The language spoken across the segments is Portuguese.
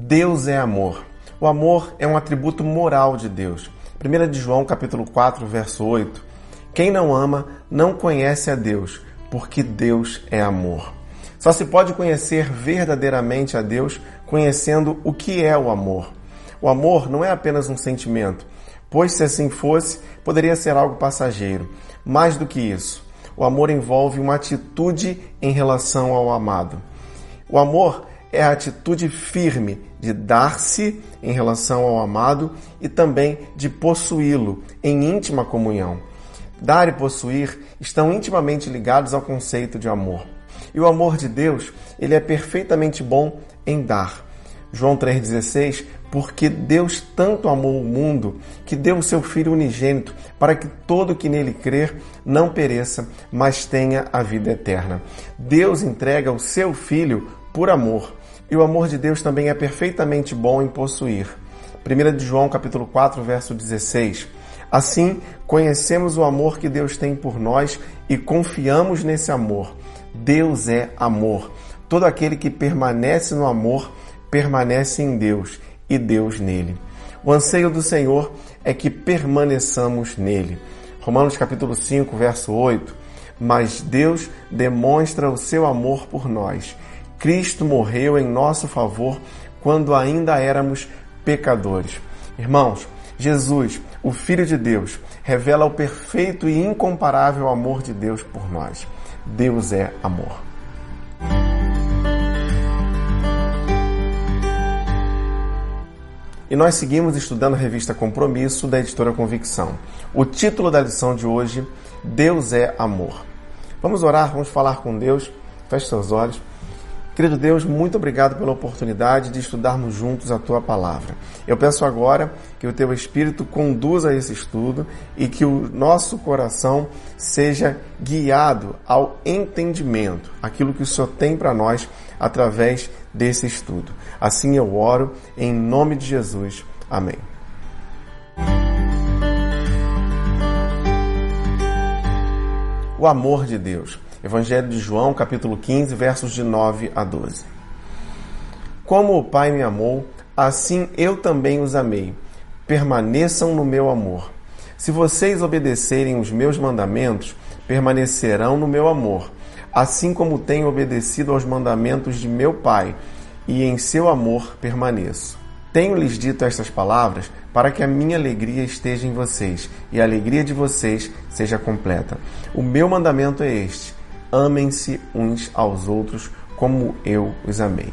Deus é amor. O amor é um atributo moral de Deus. 1 João capítulo 4, verso 8. Quem não ama não conhece a Deus, porque Deus é amor. Só se pode conhecer verdadeiramente a Deus conhecendo o que é o amor. O amor não é apenas um sentimento, pois se assim fosse, poderia ser algo passageiro. Mais do que isso, o amor envolve uma atitude em relação ao amado. O amor é a atitude firme de dar-se em relação ao amado e também de possuí-lo em íntima comunhão. Dar e possuir estão intimamente ligados ao conceito de amor. E o amor de Deus, ele é perfeitamente bom em dar. João 3,16, porque Deus tanto amou o mundo que deu o seu Filho unigênito para que todo que nele crer não pereça, mas tenha a vida eterna. Deus entrega o seu Filho por amor. E o amor de Deus também é perfeitamente bom em possuir. 1 João capítulo 4, verso 16. Assim, conhecemos o amor que Deus tem por nós e confiamos nesse amor. Deus é amor. Todo aquele que permanece no amor, permanece em Deus e Deus nele. O anseio do Senhor é que permaneçamos nele. Romanos capítulo 5, verso 8. Mas Deus demonstra o seu amor por nós. Cristo morreu em nosso favor quando ainda éramos pecadores. Irmãos, Jesus, o Filho de Deus, revela o perfeito e incomparável amor de Deus por nós. Deus é amor. E nós seguimos estudando a revista Compromisso, da editora Convicção. O título da lição de hoje, Deus é amor. Vamos orar, vamos falar com Deus. Feche seus olhos. Querido Deus, muito obrigado pela oportunidade de estudarmos juntos a Tua Palavra. Eu peço agora que o Teu Espírito conduza esse estudo e que o nosso coração seja guiado ao entendimento, aquilo que o Senhor tem para nós através desse estudo. Assim eu oro, em nome de Jesus. Amém. O amor de Deus. Evangelho de João, capítulo 15, versos de 9 a 12. Como o Pai me amou, assim eu também os amei. Permaneçam no meu amor. Se vocês obedecerem os meus mandamentos, permanecerão no meu amor, assim como tenho obedecido aos mandamentos de meu Pai, e em seu amor permaneço. Tenho-lhes dito estas palavras para que a minha alegria esteja em vocês e a alegria de vocês seja completa. O meu mandamento é este: amem-se uns aos outros como eu os amei.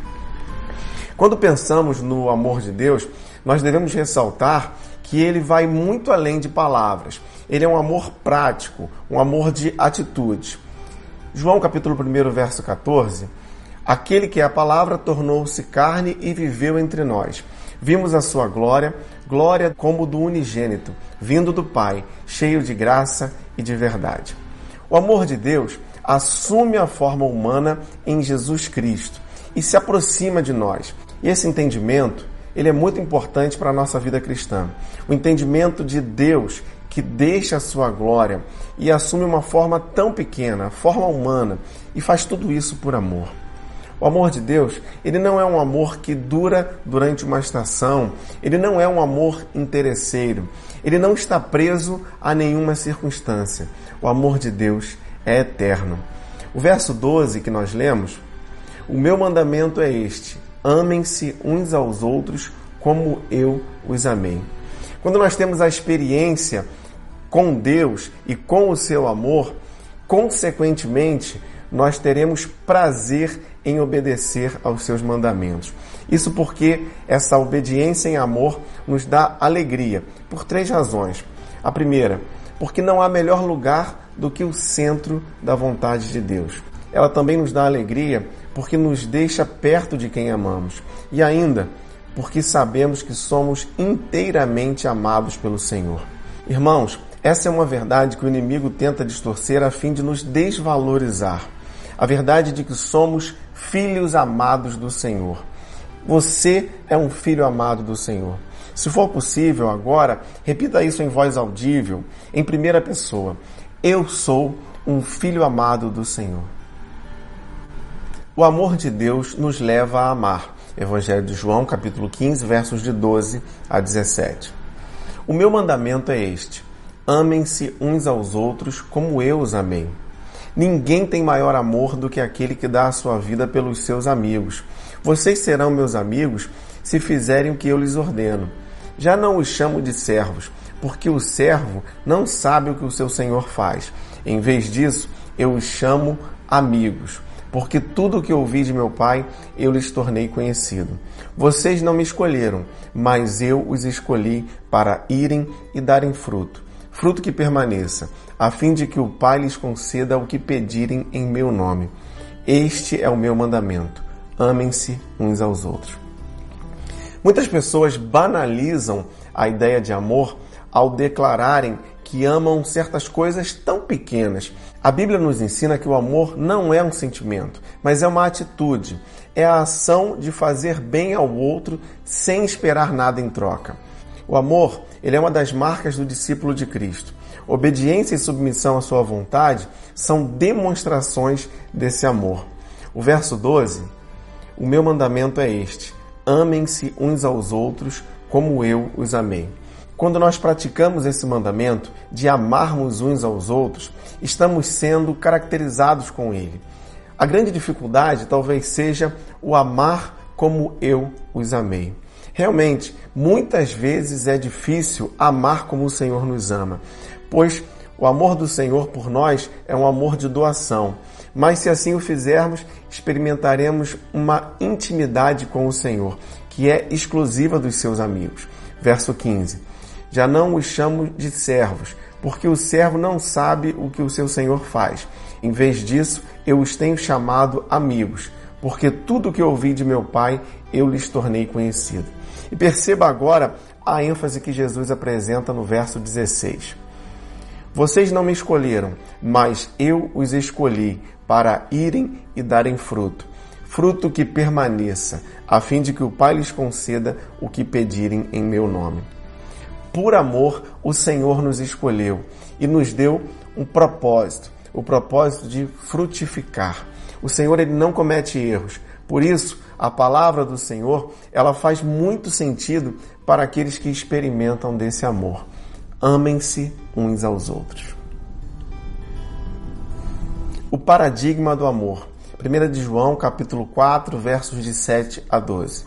Quando pensamos no amor de Deus, nós devemos ressaltar que ele vai muito além de palavras. Ele é um amor prático, um amor de atitude. João capítulo 1, verso 14. Aquele que é a palavra tornou-se carne e viveu entre nós. Vimos a sua glória, glória como do unigênito, vindo do Pai, cheio de graça e de verdade. O amor de Deus assume a forma humana em Jesus Cristo e se aproxima de nós. E esse entendimento, ele é muito importante para a nossa vida cristã. O entendimento de Deus que deixa a sua glória e assume uma forma tão pequena, forma humana, e faz tudo isso por amor. O amor de Deus, ele não é um amor que dura durante uma estação, ele não é um amor interesseiro, ele não está preso a nenhuma circunstância. O amor de Deus é eterno. O verso 12 que nós lemos, o meu mandamento é este: amem-se uns aos outros como eu os amei. Quando nós temos a experiência com Deus e com o seu amor, consequentemente, nós teremos prazer em obedecer aos seus mandamentos. Isso porque essa obediência em amor nos dá alegria, por 3 razões. A primeira, porque não há melhor lugar do que o centro da vontade de Deus. Ela também nos dá alegria porque nos deixa perto de quem amamos. E ainda, porque sabemos que somos inteiramente amados pelo Senhor. Irmãos, essa é uma verdade que o inimigo tenta distorcer a fim de nos desvalorizar. A verdade de que somos filhos amados do Senhor. Você é um filho amado do Senhor. Se for possível agora, repita isso em voz audível, em primeira pessoa. Eu sou um filho amado do Senhor. O amor de Deus nos leva a amar. Evangelho de João, capítulo 15, versos de 12 a 17. O meu mandamento é este: amem-se uns aos outros como eu os amei. Ninguém tem maior amor do que aquele que dá a sua vida pelos seus amigos. Vocês serão meus amigos se fizerem o que eu lhes ordeno. Já não os chamo de servos, porque o servo não sabe o que o seu senhor faz. Em vez disso, eu os chamo amigos, porque tudo o que ouvi de meu Pai, eu lhes tornei conhecido. Vocês não me escolheram, mas eu os escolhi para irem e darem fruto, fruto que permaneça, a fim de que o Pai lhes conceda o que pedirem em meu nome. Este é o meu mandamento: amem-se uns aos outros. Muitas pessoas banalizam a ideia de amor ao declararem que amam certas coisas tão pequenas. A Bíblia nos ensina que o amor não é um sentimento, mas é uma atitude. É a ação de fazer bem ao outro sem esperar nada em troca. O amor, ele é uma das marcas do discípulo de Cristo. Obediência e submissão à sua vontade são demonstrações desse amor. O verso 12, o meu mandamento é este: amem-se uns aos outros como eu os amei. Quando nós praticamos esse mandamento de amarmos uns aos outros, estamos sendo caracterizados com ele. A grande dificuldade talvez seja o amar como eu os amei. Realmente, muitas vezes é difícil amar como o Senhor nos ama, pois o amor do Senhor por nós é um amor de doação. Mas se assim o fizermos, experimentaremos uma intimidade com o Senhor, que é exclusiva dos seus amigos. Verso 15. Já não os chamo de servos, porque o servo não sabe o que o seu senhor faz. Em vez disso, eu os tenho chamado amigos, porque tudo o que ouvi de meu Pai, eu lhes tornei conhecido. E perceba agora a ênfase que Jesus apresenta no verso 16. Vocês não me escolheram, mas eu os escolhi para irem e darem fruto, fruto que permaneça, a fim de que o Pai lhes conceda o que pedirem em meu nome. Por amor, o Senhor nos escolheu e nos deu um propósito, o propósito de frutificar. O Senhor, ele não comete erros. Por isso, a palavra do Senhor, ela faz muito sentido para aqueles que experimentam desse amor. Amem-se uns aos outros. O paradigma do amor. 1 de João, capítulo 4, versos de 7 a 12.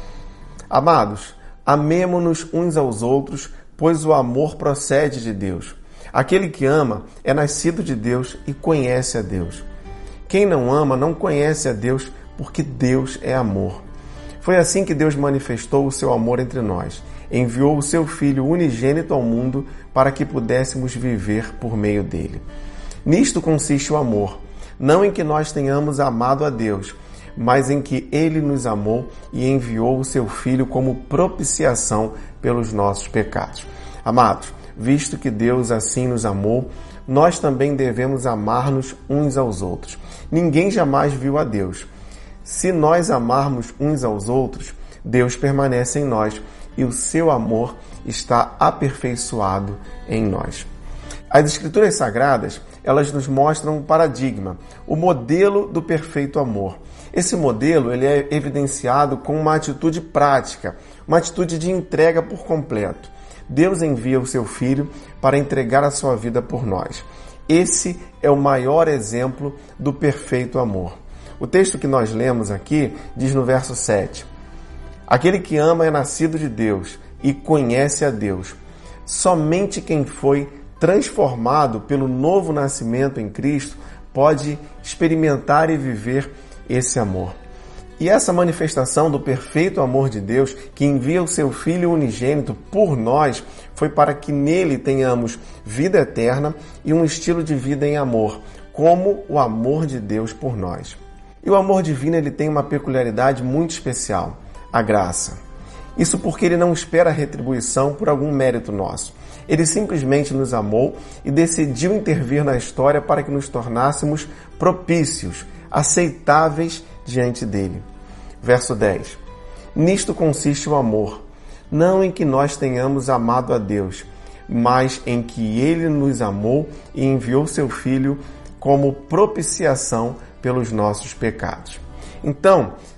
Amados, amemo-nos uns aos outros, pois o amor procede de Deus. Aquele que ama é nascido de Deus e conhece a Deus. Quem não ama não conhece a Deus, porque Deus é amor. Foi assim que Deus manifestou o seu amor entre nós. Enviou o seu Filho unigênito ao mundo para que pudéssemos viver por meio dele. Nisto consiste o amor, não em que nós tenhamos amado a Deus, mas em que Ele nos amou e enviou o seu Filho como propiciação pelos nossos pecados. Amados, visto que Deus assim nos amou, nós também devemos amar-nos uns aos outros. Ninguém jamais viu a Deus. Se nós amarmos uns aos outros, Deus permanece em nós e o seu amor está aperfeiçoado em nós. As Escrituras Sagradas, elas nos mostram um paradigma, o modelo do perfeito amor. Esse modelo ele é evidenciado com uma atitude prática, uma atitude de entrega por completo. Deus envia o seu Filho para entregar a sua vida por nós. Esse é o maior exemplo do perfeito amor. O texto que nós lemos aqui diz no verso 7: aquele que ama é nascido de Deus e conhece a Deus. Somente quem foi transformado pelo novo nascimento em Cristo pode experimentar e viver esse amor. E essa manifestação do perfeito amor de Deus, que envia o seu Filho unigênito por nós, foi para que nele tenhamos vida eterna e um estilo de vida em amor, como o amor de Deus por nós. E o amor divino ele tem uma peculiaridade muito especial, a graça. Isso porque ele não espera retribuição por algum mérito nosso. Ele simplesmente nos amou e decidiu intervir na história para que nos tornássemos propícios, aceitáveis diante dele. Verso 10. Nisto consiste o amor, não em que nós tenhamos amado a Deus, mas em que ele nos amou e enviou seu Filho como propiciação pelos nossos pecados. Então,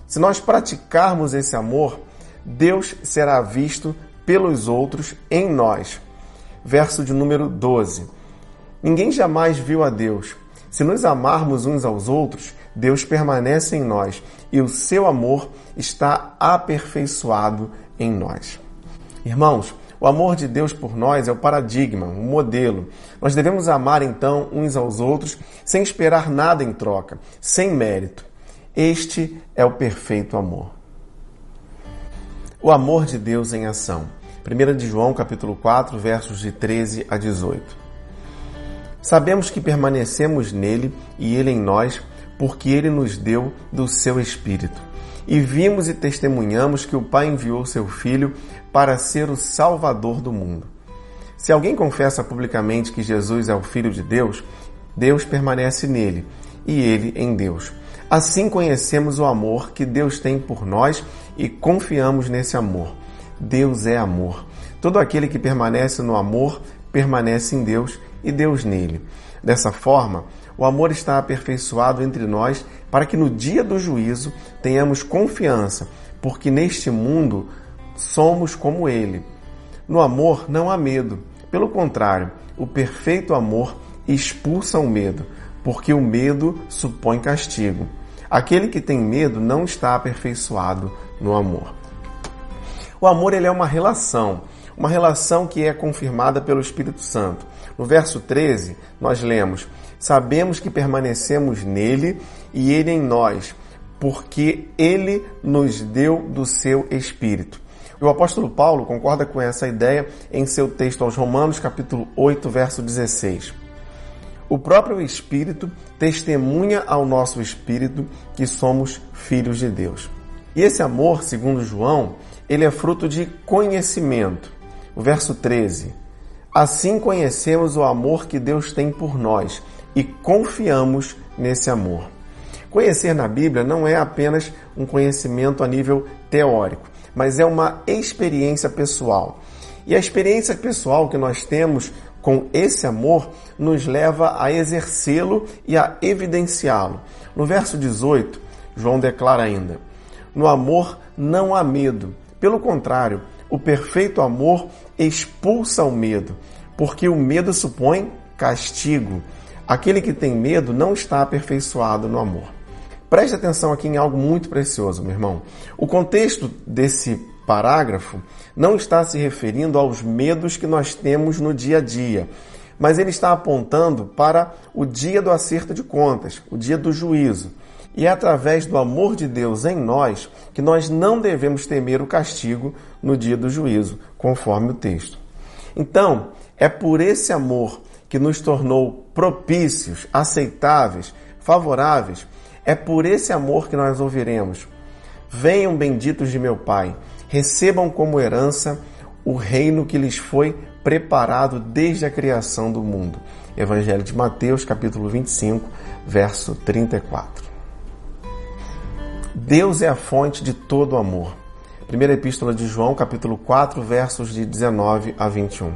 Se nós praticarmos esse amor, Deus será visto pelos outros em nós. Verso de número 12. Ninguém jamais viu a Deus. Se nos amarmos uns aos outros, Deus permanece em nós e o seu amor está aperfeiçoado em nós. Irmãos, o amor de Deus por nós é o paradigma, o modelo. Nós devemos amar, então, uns aos outros sem esperar nada em troca, sem mérito. Este é o perfeito amor. O amor de Deus em ação. 1 de João, capítulo 4, versos de 13 a 18. Sabemos que permanecemos nele e ele em nós, porque ele nos deu do seu Espírito. E vimos e testemunhamos que o Pai enviou seu Filho para ser o Salvador do mundo. Se alguém confessa publicamente que Jesus é o Filho de Deus, Deus permanece nele e ele em Deus. Assim conhecemos o amor que Deus tem por nós e confiamos nesse amor. Deus é amor. Todo aquele que permanece no amor permanece em Deus e Deus nele. Dessa forma, o amor está aperfeiçoado entre nós para que no dia do juízo tenhamos confiança, porque neste mundo somos como ele. No amor não há medo. Pelo contrário, o perfeito amor expulsa o medo, porque o medo supõe castigo. Aquele que tem medo não está aperfeiçoado no amor. O amor ele é uma relação que é confirmada pelo Espírito Santo. No verso 13, nós lemos: sabemos que permanecemos nele e ele em nós, porque ele nos deu do seu Espírito. O apóstolo Paulo concorda com essa ideia em seu texto aos Romanos, capítulo 8, verso 16. O próprio Espírito testemunha ao nosso Espírito que somos filhos de Deus. E esse amor, segundo João, ele é fruto de conhecimento. O verso 13. Assim conhecemos o amor que Deus tem por nós e confiamos nesse amor. Conhecer na Bíblia não é apenas um conhecimento a nível teórico, mas é uma experiência pessoal. E a experiência pessoal que nós temos com esse amor nos leva a exercê-lo e a evidenciá-lo. No verso 18, João declara ainda: no amor não há medo. Pelo contrário, o perfeito amor expulsa o medo, porque o medo supõe castigo. Aquele que tem medo não está aperfeiçoado no amor. Preste atenção aqui em algo muito precioso, meu irmão. O contexto desse parágrafo não está se referindo aos medos que nós temos no dia a dia, mas ele está apontando para o dia do acerto de contas, o dia do juízo. E é através do amor de Deus em nós que nós não devemos temer o castigo no dia do juízo, conforme o texto. Então, é por esse amor que nos tornou propícios, aceitáveis, favoráveis. É por esse amor que nós ouviremos: venham benditos de meu Pai, recebam como herança o reino que lhes foi preparado desde a criação do mundo. Evangelho de Mateus, capítulo 25, verso 34. Deus é a fonte de todo amor. Primeira Epístola de João, capítulo 4, versos de 19 a 21.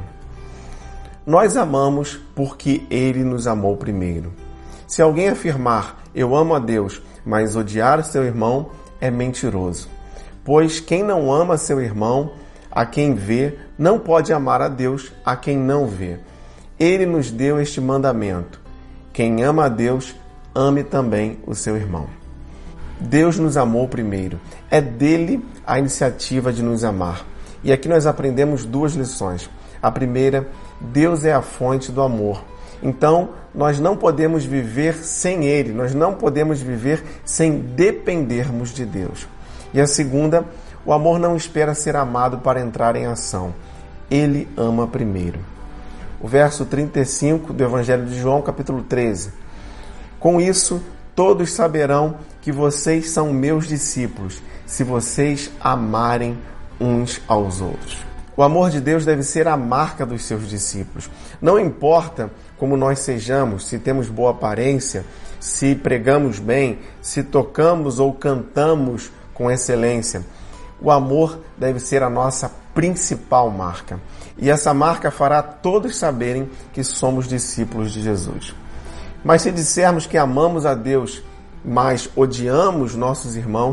Nós amamos porque Ele nos amou primeiro. Se alguém afirmar, eu amo a Deus, mas odiar seu irmão, é mentiroso. Pois quem não ama seu irmão, a quem vê, não pode amar a Deus, a quem não vê. Ele nos deu este mandamento: quem ama a Deus, ame também o seu irmão. Deus nos amou primeiro. É dele a iniciativa de nos amar. E aqui nós aprendemos duas lições. A primeira, Deus é a fonte do amor. Então, nós não podemos viver sem Ele, nós não podemos viver sem dependermos de Deus. E a segunda, o amor não espera ser amado para entrar em ação. Ele ama primeiro. O verso 35 do Evangelho de João, capítulo 13. Com isso, todos saberão que vocês são meus discípulos, se vocês amarem uns aos outros. O amor de Deus deve ser a marca dos seus discípulos. Não importa como nós sejamos, se temos boa aparência, se pregamos bem, se tocamos ou cantamos com excelência. O amor deve ser a nossa principal marca. E essa marca fará todos saberem que somos discípulos de Jesus. Mas se dissermos que amamos a Deus, mas odiamos nossos irmãos,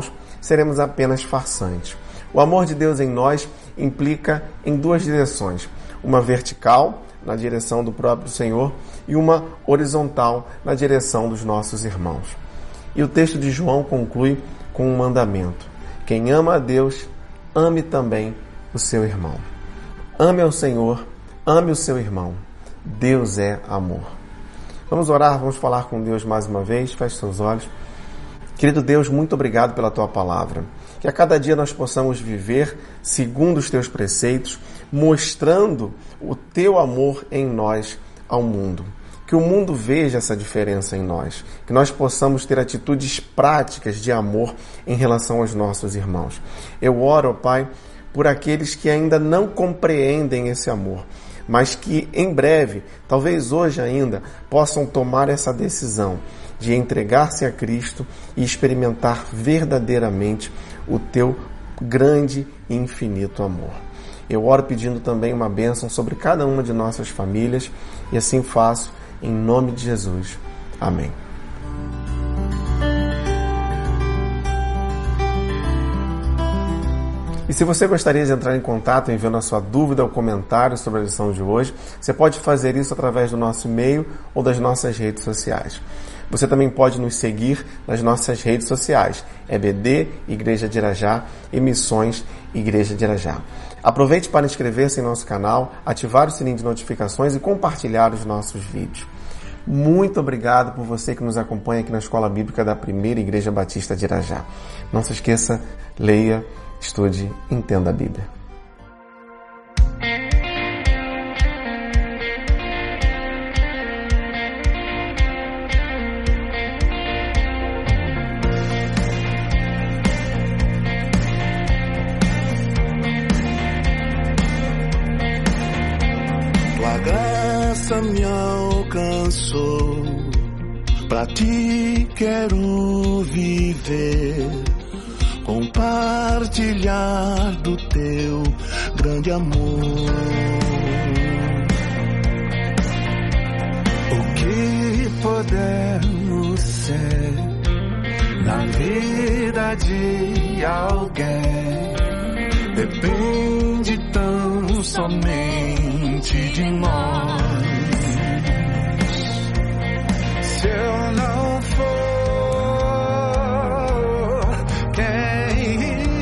seremos apenas farsantes. O amor de Deus em nós implica em duas direções, uma vertical, na direção do próprio Senhor, e uma horizontal, na direção dos nossos irmãos. E o texto de João conclui com um mandamento: quem ama a Deus, ame também o seu irmão. Ame ao Senhor, ame o seu irmão. Deus é amor. Vamos orar, vamos falar com Deus mais uma vez. Feche seus olhos. Querido Deus, muito obrigado pela Tua palavra. Que a cada dia nós possamos viver segundo os Teus preceitos, mostrando o Teu amor em nós ao mundo. Que o mundo veja essa diferença em nós. Que nós possamos ter atitudes práticas de amor em relação aos nossos irmãos. Eu oro, ó Pai, por aqueles que ainda não compreendem esse amor, mas que em breve, talvez hoje ainda, possam tomar essa decisão de entregar-se a Cristo e experimentar verdadeiramente o Teu grande e infinito amor. Eu oro pedindo também uma bênção sobre cada uma de nossas famílias e assim faço em nome de Jesus. Amém. E se você gostaria de entrar em contato enviando a sua dúvida ou comentário sobre a lição de hoje, você pode fazer isso através do nosso e-mail ou das nossas redes sociais. Você também pode nos seguir nas nossas redes sociais, EBD, Igreja de Irajá, e Missões, Igreja de Irajá. Aproveite para inscrever-se em nosso canal, ativar o sininho de notificações e compartilhar os nossos vídeos. Muito obrigado por você que nos acompanha aqui na Escola Bíblica da Primeira Igreja Batista de Irajá. Não se esqueça, leia, estude, entenda a Bíblia. Tua graça me alcançou, pra ti quero viver, compartilhar do teu grande amor. O que podemos ser na vida de alguém depende tão somente de nós. Se eu não for, quem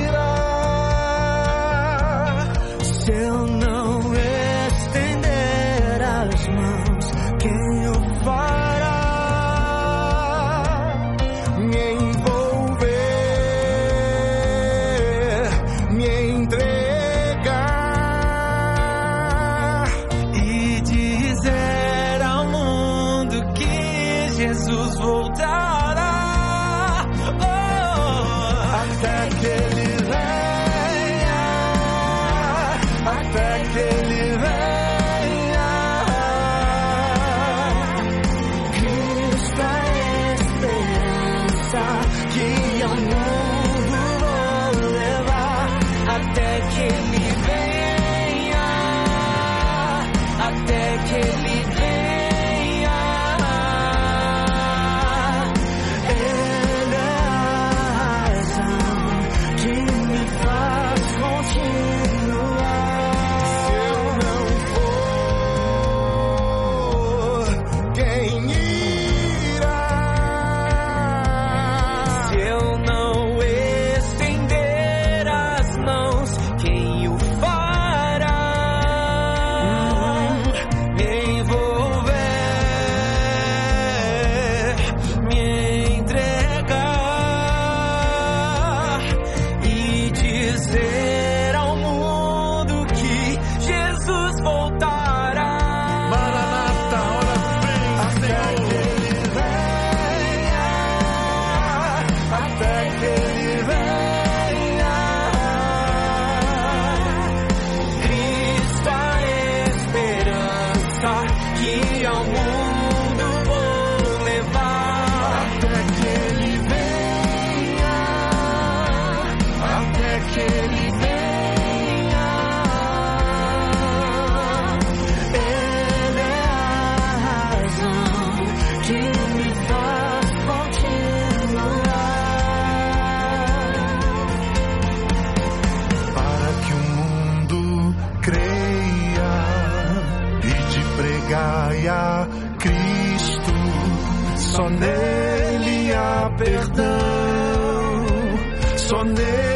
irá? Se eu não estender as mãos, quem o fará? Me envolver, me entregar e dizer ao mundo que Jesus voltará. Até que Ele venha, até que Ele venha. Cristo é a esperança que ao mundo vou levar. Até que Ele venha, até que Ele venha. Ele é a razão que me faz continuar. Se eu não for, quem irá? Se eu não estender as mãos, quem o Só nele há perdão, só nele